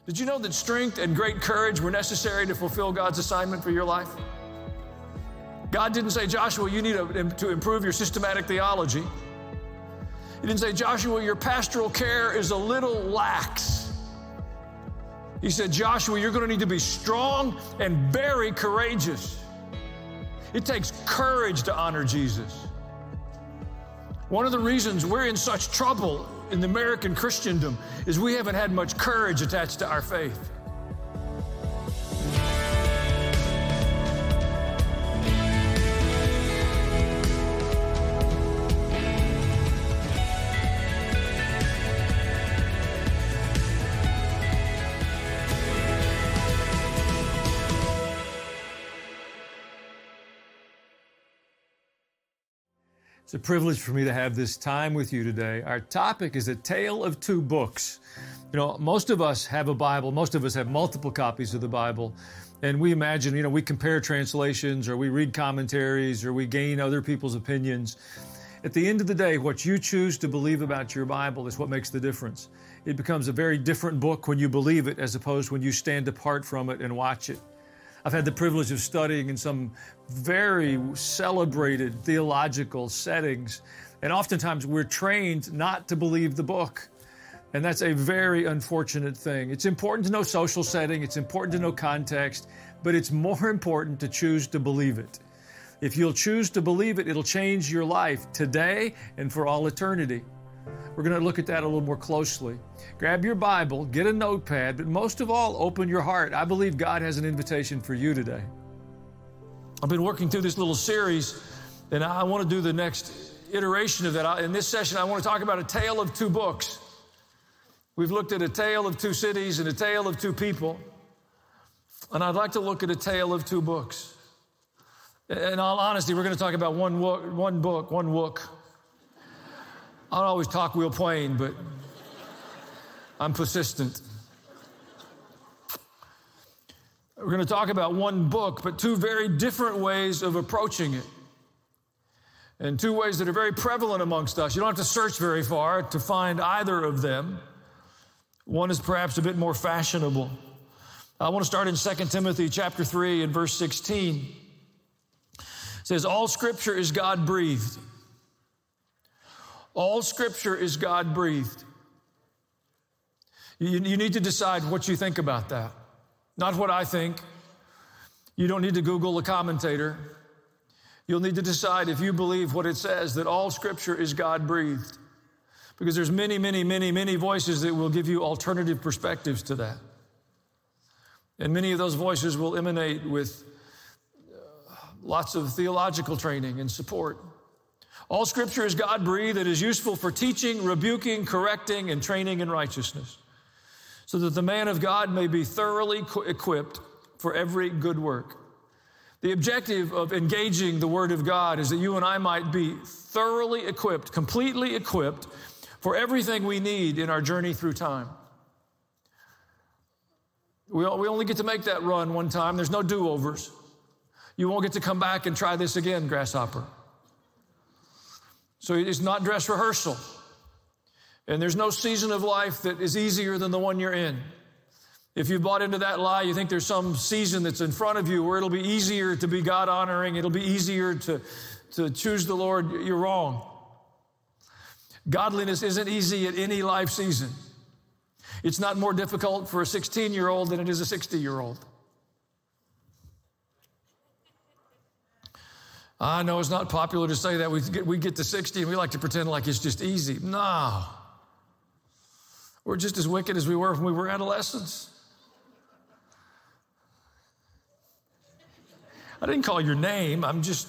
Did you know that strength and great courage were necessary to fulfill God's assignment for your life? God didn't say, Joshua, you need to improve your systematic theology. He didn't say, Joshua, your pastoral care is a little lax. He said, Joshua, you're going to need to be strong and very courageous. It takes courage to honor Jesus. One of the reasons we're in such trouble in the American Christendom is we haven't had much courage attached to our faith. It's a privilege for me to have this time with you today. Our topic is a tale of two books. You know, most of us have a Bible. Most of us have multiple copies of the Bible. And we imagine, we compare translations or we read commentaries or we gain other people's opinions. At the end of the day, what you choose to believe about your Bible is what makes the difference. It becomes a very different book when you believe it as opposed when you stand apart from it and watch it. I've had the privilege of studying in some very celebrated theological settings, and oftentimes we're trained not to believe the book, and that's a very unfortunate thing. It's important to know social setting, it's important to know context, but it's more important to choose to believe it. If you'll choose to believe it, it'll change your life today and for all eternity. We're going to look at that a little more closely. Grab your Bible, get a notepad, but most of all, open your heart. I believe God has an invitation for you today. I've been working through this little series, and I want to do the next iteration of that. In this session, I want to talk about a tale of two books. We've looked at a tale of two cities and a tale of two people, and I'd like to look at a tale of two books. In all honesty, we're going to talk about one book. I don't always talk real plain, but I'm persistent. We're going to talk about one book, but two very different ways of approaching it. And two ways that are very prevalent amongst us. You don't have to search very far to find either of them. One is perhaps a bit more fashionable. I want to start in 2 Timothy chapter 3 and verse 16. It says, all Scripture is God-breathed. All Scripture is God-breathed. You need to decide what you think about that. Not what I think. You don't need to Google a commentator. You'll need to decide if you believe what it says, that all Scripture is God-breathed. Because there's many voices that will give you alternative perspectives to that. And many of those voices will emanate with lots of theological training and support. All Scripture is God-breathed. It is useful for teaching, rebuking, correcting, and training in righteousness, so that the man of God may be thoroughly equipped for every good work. The objective of engaging the Word of God is that you and I might be thoroughly equipped, completely equipped for everything we need in our journey through time. We only get to make that run one time. There's no do-overs. You won't get to come back and try this again, grasshopper. So it's not dress rehearsal. And there's no season of life that is easier than the one you're in. If you bought into that lie, you think there's some season that's in front of you where it'll be easier to be God-honoring, it'll be easier to choose the Lord, you're wrong. Godliness isn't easy at any life season. It's not more difficult for a 16-year-old than it is a 60-year-old. I know it's not popular to say that. We get to 60 and we like to pretend like it's just easy. No. We're just as wicked as we were when we were adolescents. I didn't call your name.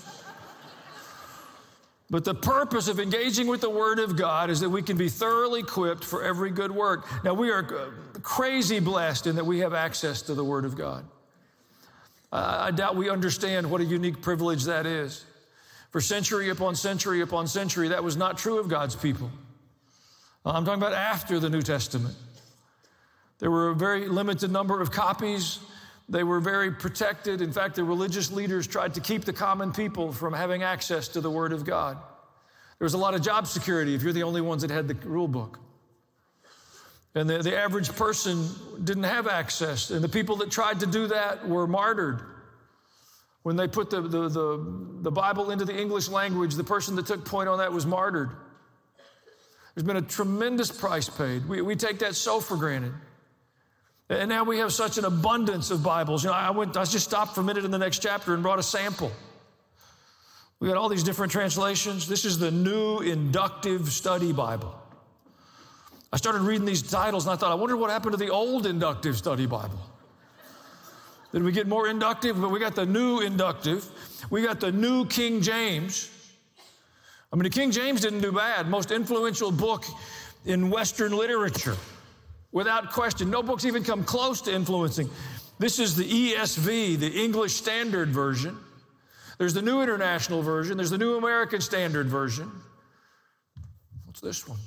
But the purpose of engaging with the Word of God is that we can be thoroughly equipped for every good work. Now, we are crazy blessed in that we have access to the Word of God. I doubt we understand what a unique privilege that is. For century upon century upon century, that was not true of God's people. I'm talking about after the New Testament. There were a very limited number of copies. They were very protected. In fact, the religious leaders tried to keep the common people from having access to the Word of God. There was a lot of job security if you're the only ones that had the rule book. And the average person didn't have access. And the people that tried to do that were martyred. When they put the Bible into the English language, the person that took point on that was martyred. There's been a tremendous price paid. We take that so for granted. And now we have such an abundance of Bibles. I just stopped for a minute in the next chapter and brought a sample. We got all these different translations. This is the New Inductive Study Bible. I started reading these titles and I thought, I wonder what happened to the old Inductive Study Bible. Did we get more inductive? But we got the New Inductive. We got the New King James. I mean, the King James didn't do bad. Most influential book in Western literature. Without question. No books even come close to influencing. This is the ESV, the English Standard Version. There's the New International Version. There's the New American Standard Version. What's this one?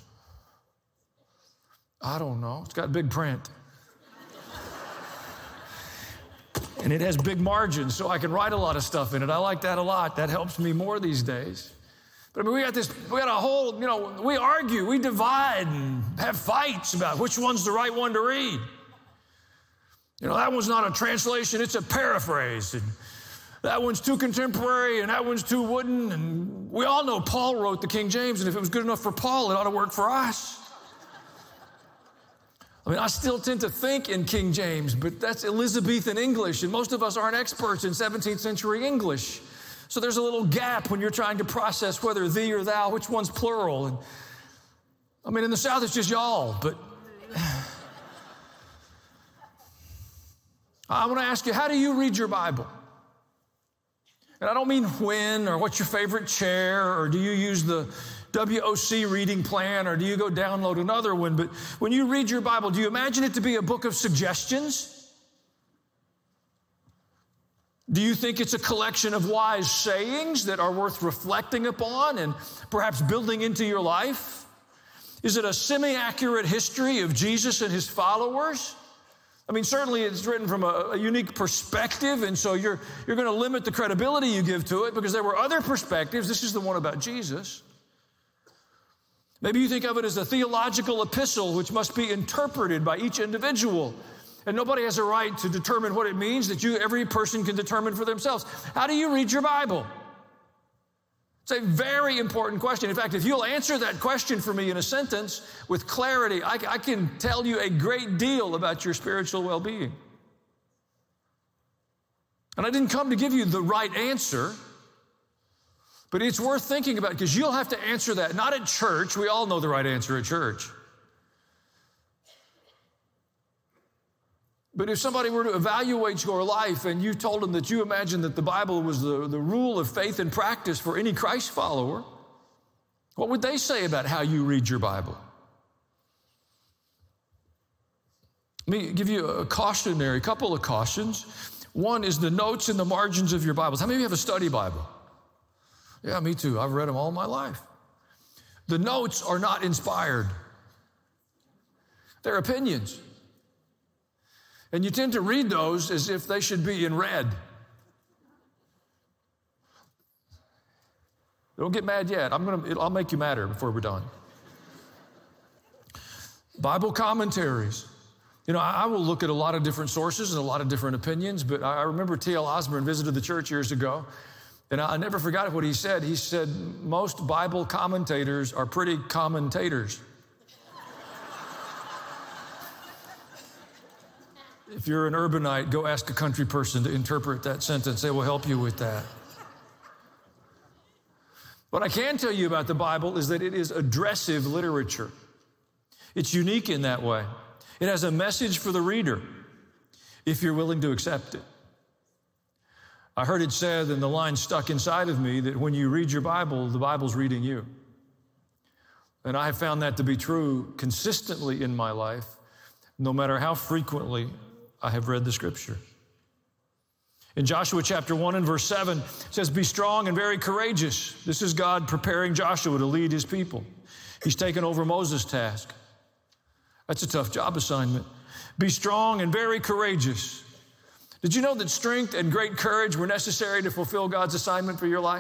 I don't know. It's got big print. And it has big margins, so I can write a lot of stuff in it. I like that a lot. That helps me more these days. But I mean, we got a whole, we argue, we divide and have fights about which one's the right one to read. That one's not a translation, it's a paraphrase. And that one's too contemporary and that one's too wooden. And we all know Paul wrote the King James, and if it was good enough for Paul, it ought to work for us. I mean, I still tend to think in King James, but that's Elizabethan English, and most of us aren't experts in 17th century English. So there's a little gap when you're trying to process whether thee or thou, which one's plural. And I mean, in the South, it's just y'all, but I want to ask you, how do you read your Bible? And I don't mean when or what's your favorite chair, or do you use the WOC reading plan, or do you go download another one? But when you read your Bible, do you imagine it to be a book of suggestions? Do you think it's a collection of wise sayings that are worth reflecting upon and perhaps building into your life? Is it a semi-accurate history of Jesus and his followers? I mean, certainly it's written from a unique perspective, and so you're going to limit the credibility you give to it because there were other perspectives. This is the one about Jesus. Maybe you think of it as a theological epistle, which must be interpreted by each individual. And nobody has a right to determine what it means, that every person can determine for themselves. How do you read your Bible? It's a very important question. In fact, if you'll answer that question for me in a sentence with clarity, I can tell you a great deal about your spiritual well-being. And I didn't come to give you the right answer, but it's worth thinking about, because you'll have to answer that, not at church. We all know the right answer at church. But if somebody were to evaluate your life and you told them that you imagined that the Bible was the rule of faith and practice for any Christ follower, what would they say about how you read your Bible? Let me give you a couple of cautions. One is the notes in the margins of your Bibles. How many of you have a study Bible? Yeah, me too. I've read them all my life. The notes are not inspired. They're opinions. And you tend to read those as if they should be in red. Don't get mad yet. I'll make you madder before we're done. Bible commentaries. I will look at a lot of different sources and a lot of different opinions, but I remember T.L. Osborne visited the church years ago, and I never forgot what he said. He said, most Bible commentators are pretty commentators. If you're an urbanite, go ask a country person to interpret that sentence. They will help you with that. What I can tell you about the Bible is that it is addressive literature. It's unique in that way. It has a message for the reader if you're willing to accept it. I heard it said, and the line stuck inside of me, that when you read your Bible, the Bible's reading you. And I have found that to be true consistently in my life, no matter how frequently I have read the Scripture. In Joshua chapter 1 and verse 7, it says, be strong and very courageous. This is God preparing Joshua to lead his people. He's taken over Moses' task. That's a tough job assignment. Be strong and very courageous. Did you know that strength and great courage were necessary to fulfill God's assignment for your life?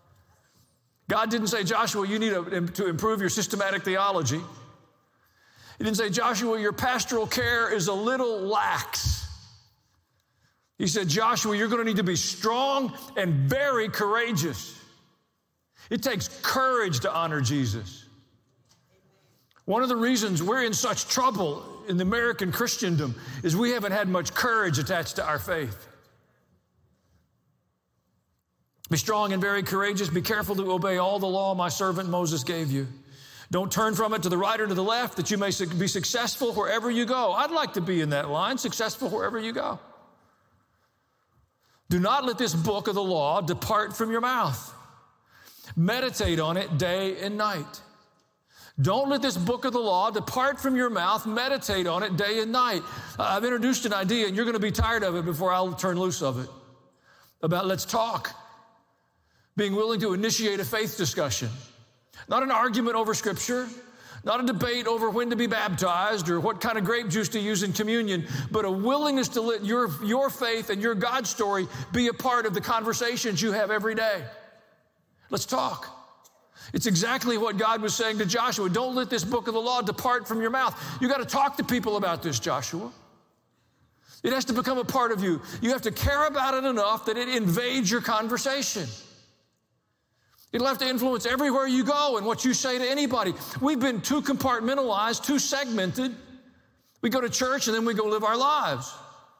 God didn't say, Joshua, you need to improve your systematic theology. He didn't say, Joshua, your pastoral care is a little lax. He said, Joshua, you're going to need to be strong and very courageous. It takes courage to honor Jesus. One of the reasons we're in such trouble in the American Christendom is we haven't had much courage attached to our faith. Be strong and very courageous. Be careful to obey all the law my servant Moses gave you. Don't turn from it to the right or to the left, that you may be successful wherever you go. I'd like to be in that line, successful wherever you go. Do not let this book of the law depart from your mouth. Meditate on it day and night. Don't let this book of the law depart from your mouth. Meditate on it day and night. I've introduced an idea, and you're going to be tired of it before I'll turn loose of it, about let's talk. Being willing to initiate a faith discussion. Not an argument over Scripture, not a debate over when to be baptized or what kind of grape juice to use in communion, but a willingness to let your faith and your God story be a part of the conversations you have every day. Let's talk. It's exactly what God was saying to Joshua. Don't let this book of the law depart from your mouth. You got to talk to people about this, Joshua. It has to become a part of you. You have to care about it enough that it invades your conversation. It'll have to influence everywhere you go and what you say to anybody. We've been too compartmentalized, too segmented. We go to church and then we go live our lives.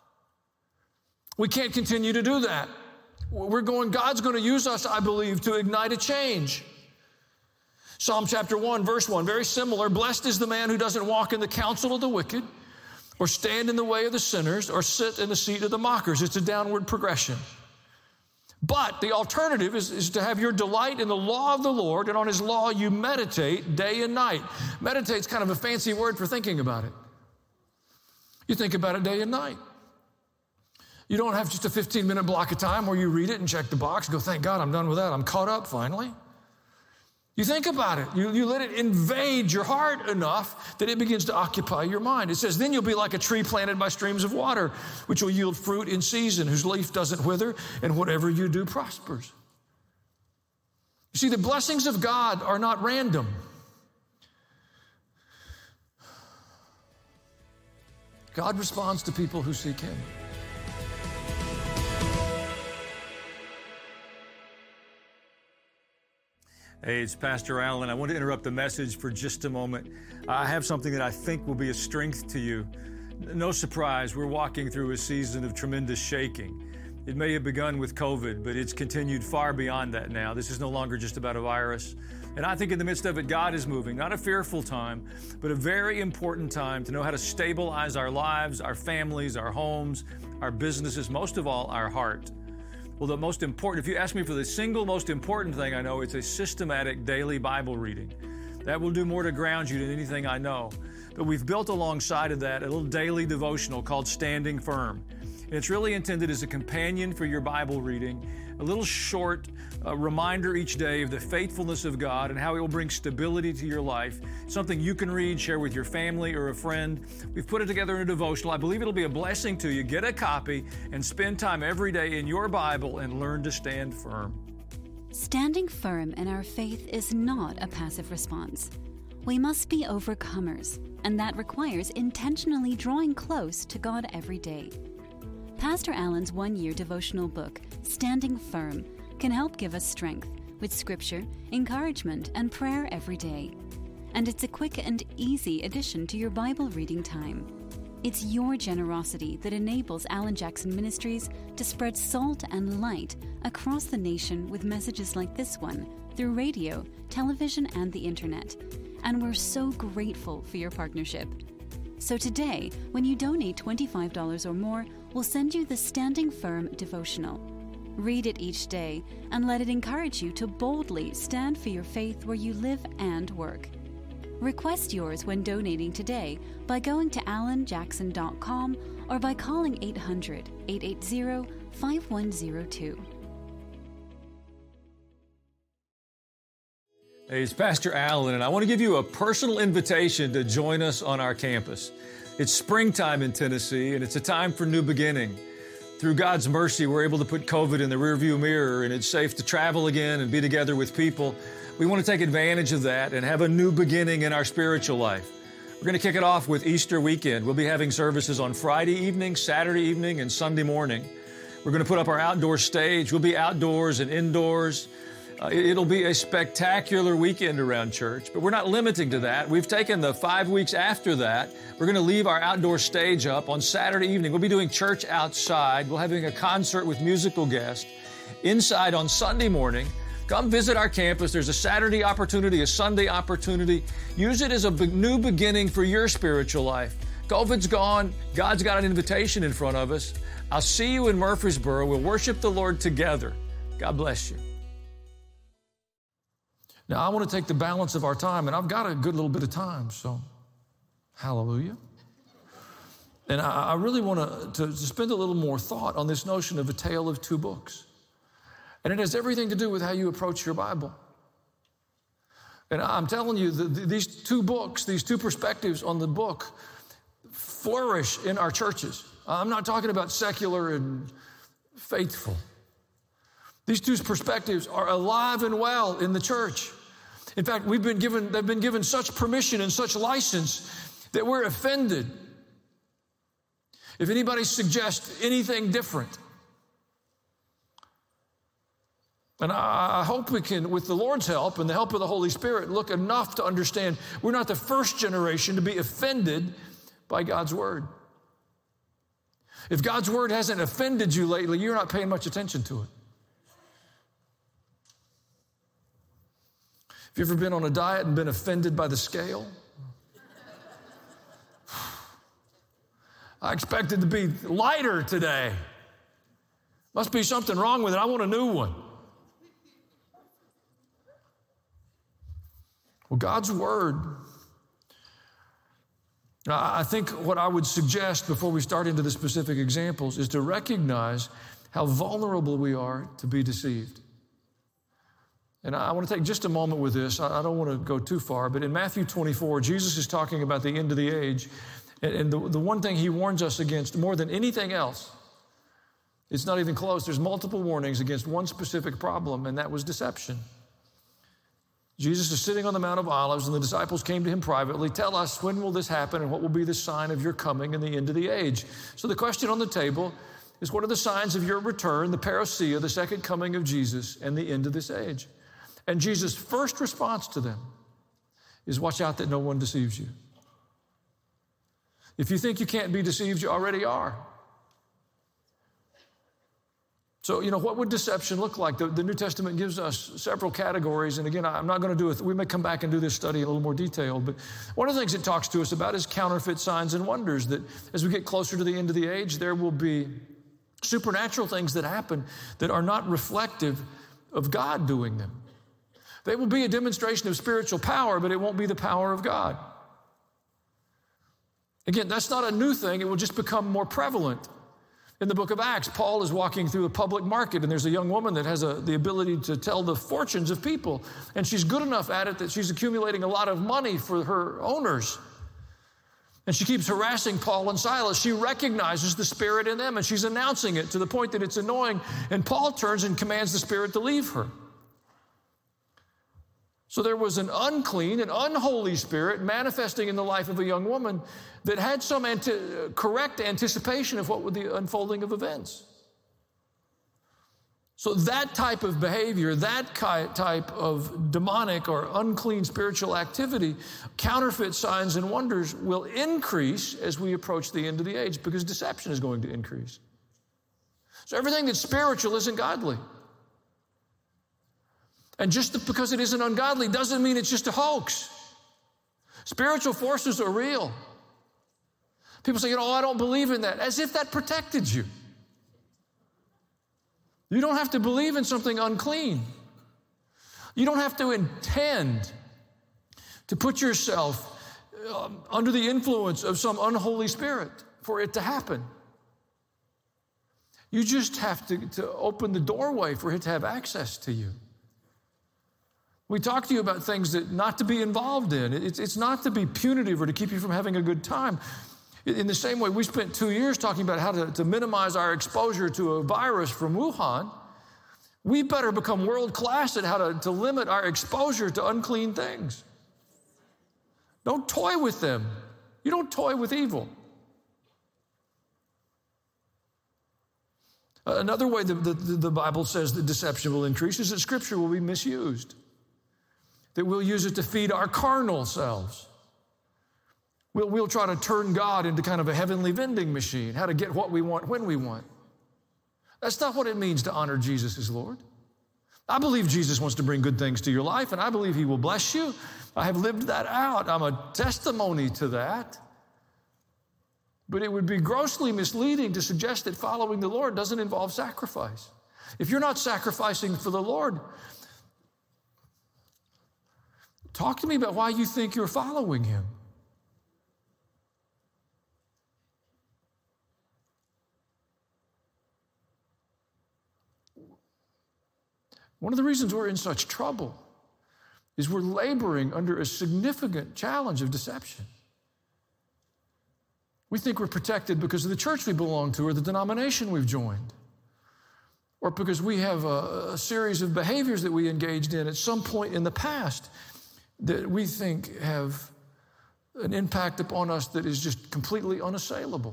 We can't continue to do that. God's going to use us, I believe, to ignite a change. Psalm chapter 1, verse 1, very similar. Blessed is the man who doesn't walk in the counsel of the wicked, or stand in the way of the sinners, or sit in the seat of the mockers. It's a downward progression. But the alternative is to have your delight in the law of the Lord, and on His law you meditate day and night. Meditate's kind of a fancy word for thinking about it. You think about it day and night. You don't have just a 15-minute block of time where you read it and check the box, go, thank God I'm done with that. I'm caught up finally. You think about it. You let it invade your heart enough that it begins to occupy your mind. It says, then you'll be like a tree planted by streams of water, which will yield fruit in season, whose leaf doesn't wither, and whatever you do prospers. You see, the blessings of God are not random. God responds to people who seek Him. Hey, it's Pastor Allen. I want to interrupt the message for just a moment. I have something that I think will be a strength to you. No surprise, we're walking through a season of tremendous shaking. It may have begun with COVID, but it's continued far beyond that now. This is no longer just about a virus. And I think in the midst of it, God is moving. Not a fearful time, but a very important time to know how to stabilize our lives, our families, our homes, our businesses, most of all, our heart. Well, the most important, if you ask me for the single most important thing I know, it's a systematic daily Bible reading. That will do more to ground you than anything I know. But we've built alongside of that a little daily devotional called Standing Firm. And it's really intended as a companion for your Bible reading, a little short reminder each day of the faithfulness of God and how He will bring stability to your life. Something you can read, share with your family or a friend. We've put it together in a devotional. I believe it'll be a blessing to you. Get a copy and spend time every day in your Bible and learn to stand firm. Standing firm in our faith is not a passive response. We must be overcomers, and that requires intentionally drawing close to God every day. Pastor Allen's one-year devotional book, Standing Firm, can help give us strength with scripture, encouragement, and prayer every day. And it's a quick and easy addition to your Bible reading time. It's your generosity that enables Alan Jackson Ministries to spread salt and light across the nation with messages like this one through radio, television, and the internet. And we're so grateful for your partnership. So today, when you donate $25 or more, we'll send you the Standing Firm devotional. Read it each day and let it encourage you to boldly stand for your faith where you live and work. Request yours when donating today by going to alanjackson.com or by calling 800-880-5102. Hey, it's Pastor Allen, and I want to give you a personal invitation to join us on our campus. It's springtime in Tennessee, and it's a time for new beginning. Through God's mercy, we're able to put COVID in the rearview mirror, and it's safe to travel again and be together with people. We want to take advantage of that and have a new beginning in our spiritual life. We're going to kick it off with Easter weekend. We'll be having services on Friday evening, Saturday evening, and Sunday morning. We're going to put up our outdoor stage. We'll be outdoors and indoors. It'll be a spectacular weekend around church, but we're not limiting to that. We've taken the 5 weeks after that. We're going to leave our outdoor stage up on Saturday evening. We'll be doing church outside. We'll be having a concert with musical guests. Inside on Sunday morning, come visit our campus. There's a Saturday opportunity, a Sunday opportunity. Use it as a new beginning for your spiritual life. COVID's gone. God's got an invitation in front of us. I'll see you in Murfreesboro. We'll worship the Lord together. God bless you. Now, I want to take the balance of our time, and I've got a good little bit of time, so hallelujah. And I really want to spend a little more thought on this notion of a tale of two books. And it has everything to do with how you approach your Bible. And I'm telling you, these two books, these two perspectives on the book flourish in our churches. I'm not talking about secular and faithful. These two perspectives are alive and well in the church. In fact, they've been given such permission and such license that we're offended if anybody suggests anything different. And I hope we can, with the Lord's help and the help of the Holy Spirit, look enough to understand we're not the first generation to be offended by God's Word. If God's Word hasn't offended you lately, you're not paying much attention to it. Have you ever been on a diet and been offended by the scale? I expected to be lighter today. Must be something wrong with it. I want a new one. Well, God's Word, I think what I would suggest before we start into the specific examples is to recognize how vulnerable we are to be deceived. And I want to take just a moment with this. I don't want to go too far, but in Matthew 24, Jesus is talking about the end of the age. And the one thing he warns us against more than anything else, it's not even close. There's multiple warnings against one specific problem, and that was deception. Jesus is sitting on the Mount of Olives, and the disciples came to him privately. Tell us, when will this happen, and what will be the sign of your coming and the end of the age? So the question on the table is, what are the signs of your return, the parousia, the second coming of Jesus, and the end of this age? And Jesus' first response to them is, watch out that no one deceives you. If you think you can't be deceived, you already are. So, what would deception look like? The New Testament gives us several categories. And again, I'm not going to do it. We may come back and do this study in a little more detail. But one of the things it talks to us about is counterfeit signs and wonders, that as we get closer to the end of the age, there will be supernatural things that happen that are not reflective of God doing them. They will be a demonstration of spiritual power, but it won't be the power of God. Again, that's not a new thing. It will just become more prevalent. In the book of Acts, Paul is walking through a public market, and there's a young woman that has the ability to tell the fortunes of people. And she's good enough at it that she's accumulating a lot of money for her owners. And she keeps harassing Paul and Silas. She recognizes the spirit in them, and she's announcing it to the point that it's annoying. And Paul turns and commands the spirit to leave her. So there was an unclean and unholy spirit manifesting in the life of a young woman that had some correct anticipation of what would the unfolding of events. So that type of behavior, that type of demonic or unclean spiritual activity, counterfeit signs and wonders will increase as we approach the end of the age, because deception is going to increase. So everything that's spiritual isn't godly. And just because it isn't ungodly doesn't mean it's just a hoax. Spiritual forces are real. People say, I don't believe in that, as if that protected you. You don't have to believe in something unclean. You don't have to intend to put yourself under the influence of some unholy spirit for it to happen. You just have to open the doorway for it to have access to you. We talk to you about things that not to be involved in. It's not to be punitive or to keep you from having a good time. In the same way, we spent 2 years talking about how to minimize our exposure to a virus from Wuhan. We better become world class at how to limit our exposure to unclean things. Don't toy with them. You don't toy with evil. Another way the Bible says that deception will increase is that Scripture will be misused. That we'll use it to feed our carnal selves. We'll try to turn God into kind of a heavenly vending machine, how to get what we want when we want. That's not what it means to honor Jesus as Lord. I believe Jesus wants to bring good things to your life, and I believe He will bless you. I have lived that out. I'm a testimony to that. But it would be grossly misleading to suggest that following the Lord doesn't involve sacrifice. If you're not sacrificing for the Lord, talk to me about why you think you're following Him. One of the reasons we're in such trouble is we're laboring under a significant challenge of deception. We think we're protected because of the church we belong to or the denomination we've joined, or because we have a series of behaviors that we engaged in at some point in the past that we think have an impact upon us that is just completely unassailable.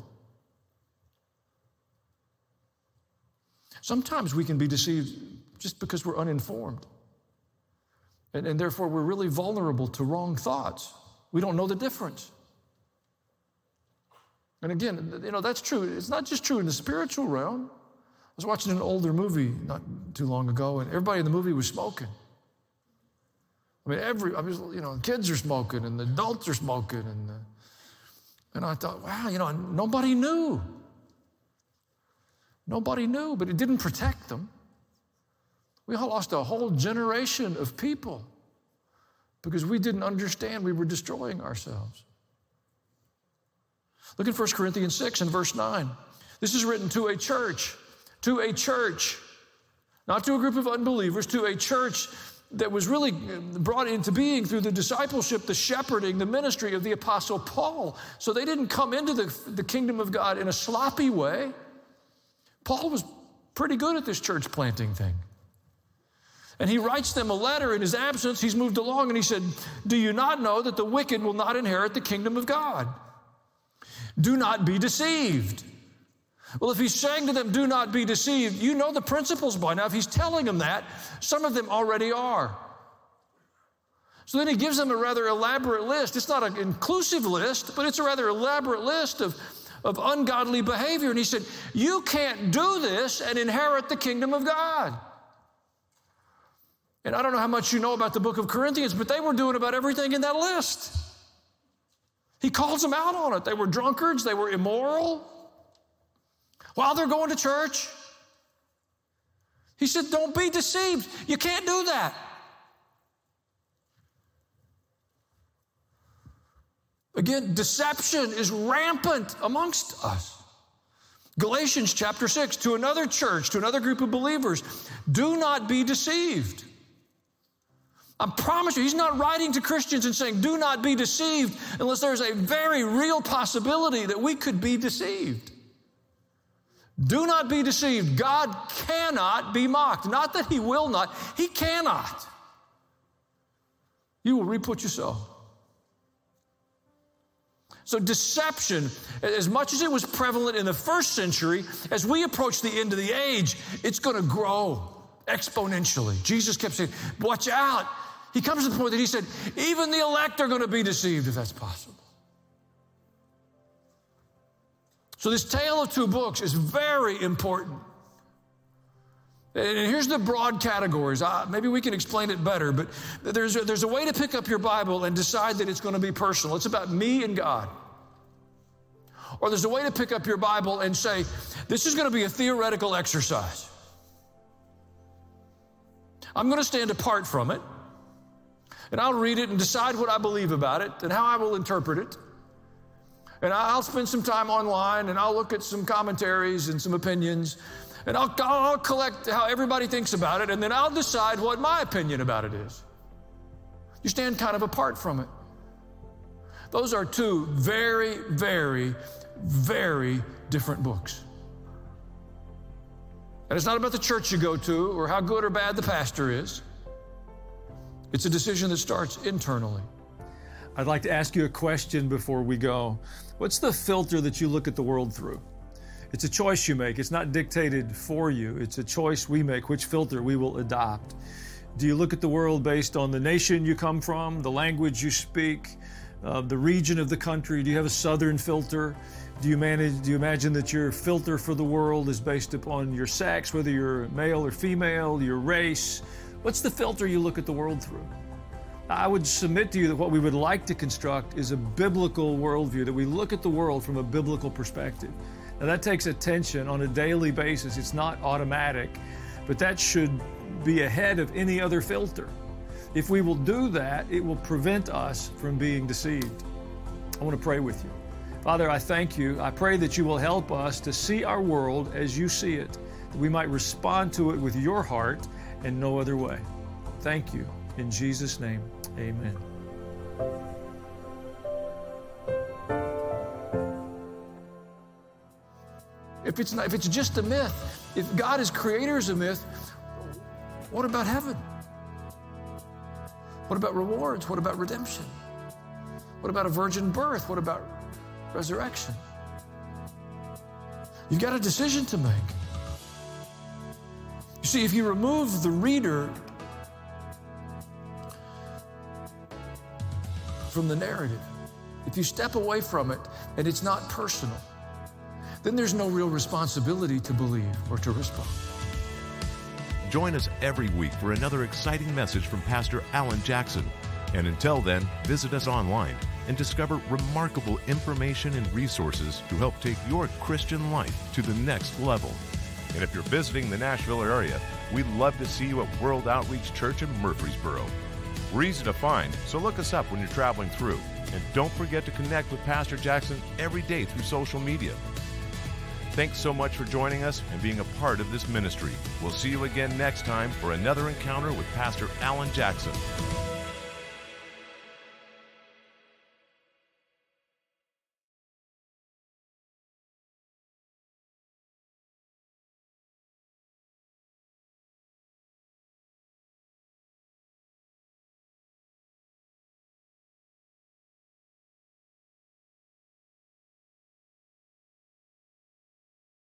Sometimes we can be deceived just because we're uninformed. And therefore, we're really vulnerable to wrong thoughts. We don't know the difference. And again, that's true. It's not just true in the spiritual realm. I was watching an older movie not too long ago, and everybody in the movie was smoking. Kids are smoking, and the adults are smoking, and I thought, wow, nobody knew. Nobody knew, but it didn't protect them. We all lost a whole generation of people because we didn't understand we were destroying ourselves. Look at 1 Corinthians 6 and verse 9. This is written to a church, not to a group of unbelievers, to a church that was really brought into being through the discipleship, the shepherding, the ministry of the Apostle Paul. So they didn't come into the kingdom of God in a sloppy way. Paul was pretty good at this church planting thing. And he writes them a letter in his absence. He's moved along and he said, do you not know that the wicked will not inherit the kingdom of God? Do not be deceived. Well, if he's saying to them, do not be deceived, you know the principles by now. If he's telling them that, some of them already are. So then he gives them a rather elaborate list. It's not an inclusive list, but it's a rather elaborate list of ungodly behavior. And he said, you can't do this and inherit the kingdom of God. And I don't know how much you know about the book of Corinthians, but they were doing about everything in that list. He calls them out on it. They were drunkards. They were immoral. While they're going to church, he said, don't be deceived. You can't do that. Again, deception is rampant amongst us. Galatians chapter 6, to another church, to another group of believers, do not be deceived. I promise you, he's not writing to Christians and saying, do not be deceived, unless there's a very real possibility that we could be deceived. Do not be deceived. God cannot be mocked. Not that he will not, he cannot. You will reap what you sow. So deception, as much as it was prevalent in the first century, as we approach the end of the age, it's going to grow exponentially. Jesus kept saying, watch out. He comes to the point that he said, even the elect are going to be deceived if that's possible. So this tale of two books is very important. And here's the broad categories. Maybe we can explain it better, but there's a way to pick up your Bible and decide that it's going to be personal. It's about me and God. Or there's a way to pick up your Bible and say, this is going to be a theoretical exercise. I'm going to stand apart from it, and I'll read it and decide what I believe about it and how I will interpret it. And I'll spend some time online, and I'll look at some commentaries and some opinions, and I'll collect how everybody thinks about it, and then I'll decide what my opinion about it is. You stand kind of apart from it. Those are two very, very, very different books. And it's not about the church you go to or how good or bad the pastor is. It's a decision that starts internally. I'd like to ask you a question before we go. What's the filter that you look at the world through? It's a choice you make. It's not dictated for you. It's a choice we make, which filter we will adopt. Do you look at the world based on the nation you come from, the language you speak, the region of the country? Do you have a southern filter? Do you imagine that your filter for the world is based upon your sex, whether you're male or female, your race? What's the filter you look at the world through? I would submit to you that what we would like to construct is a biblical worldview, that we look at the world from a biblical perspective. Now that takes attention on a daily basis. It's not automatic, but that should be ahead of any other filter. If we will do that, it will prevent us from being deceived. I want to pray with you. Father, I thank you. I pray that you will help us to see our world as you see it, that we might respond to it with your heart and no other way. Thank you. In Jesus' name, amen. If it's just a myth, if God is creator is a myth, what about heaven? What about rewards? What about redemption? What about a virgin birth? What about resurrection? You've got a decision to make. You see, if you remove the reader from the narrative, if you step away from it and it's not personal, then there's no real responsibility to believe or to respond. Join us every week for another exciting message from Pastor Alan Jackson. And until then, visit us online and discover remarkable information and resources to help take your Christian life to the next level. And if you're visiting the Nashville area, we'd love to see you at World Outreach Church in Murfreesboro. We're easy to find, so look us up when you're traveling through. And don't forget to connect with Pastor Jackson every day through social media. Thanks so much for joining us and being a part of this ministry. We'll see you again next time for another encounter with Pastor Alan Jackson.